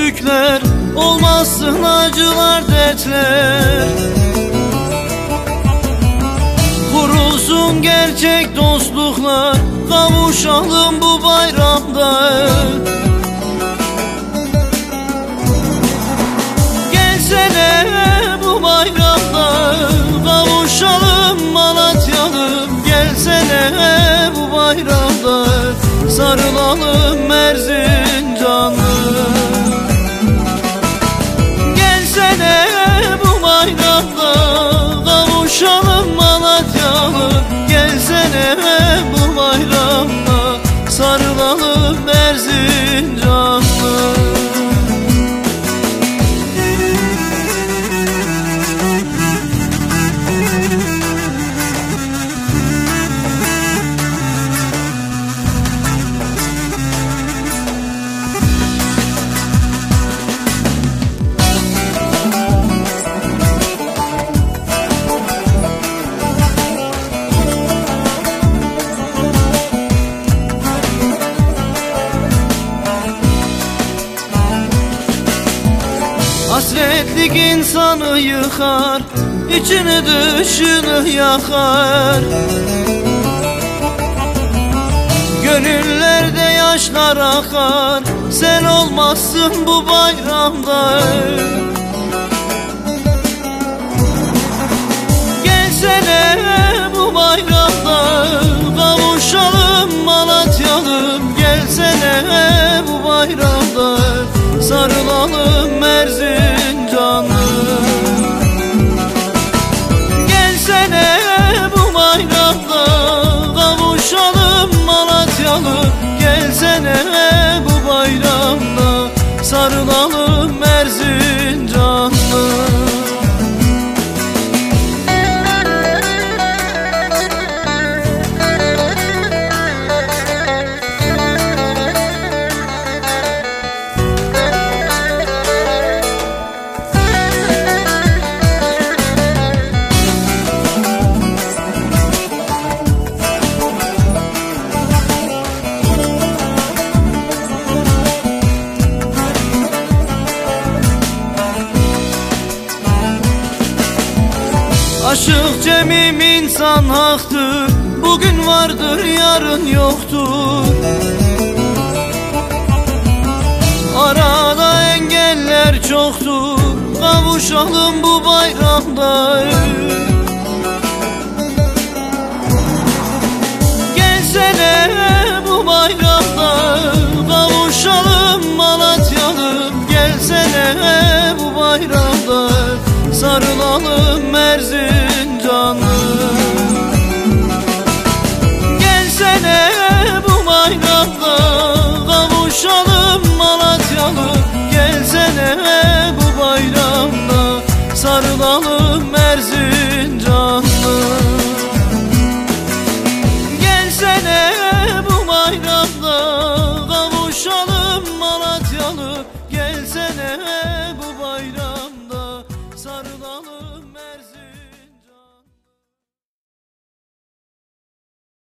küçükler, olmasın acılar dertler. Kurulsun gerçek dostluklar, kavuşalım bu bayramda. Gelsene bu bayramda, kavuşalım Malatyalım. Gelsene bu bayramda, sarılalım Erzincanlı. Gelsene bu bayramda, kavuşalım Malatyalım. Gelsene bu bayramda, sarılalım Erzincanlı. Hasretlik insanı yıkar, içini dışını yakar. Gönüllerde yaşlar akar, sen olmazsın bu bayramda. Gelsene bu bayramda, kavuşalım Malatyalım. Gelsene bu bayramda, sarılalım Erzincanlı. Gelsene bu bayramda, kavuşalım Malatyalım. Gelsene bu bayramda, sarılalım Erzincanlı. Aşık cemim insan haktır, bugün vardır yarın yoktur. Arada engeller çoktur, kavuşalım bu bayramda. Gelsene bu bayramda, kavuşalım Malatyalım. Gelsene bu bayramda, sarılalım Erzincanlı. Gelsene bu bayramda, kavuşalım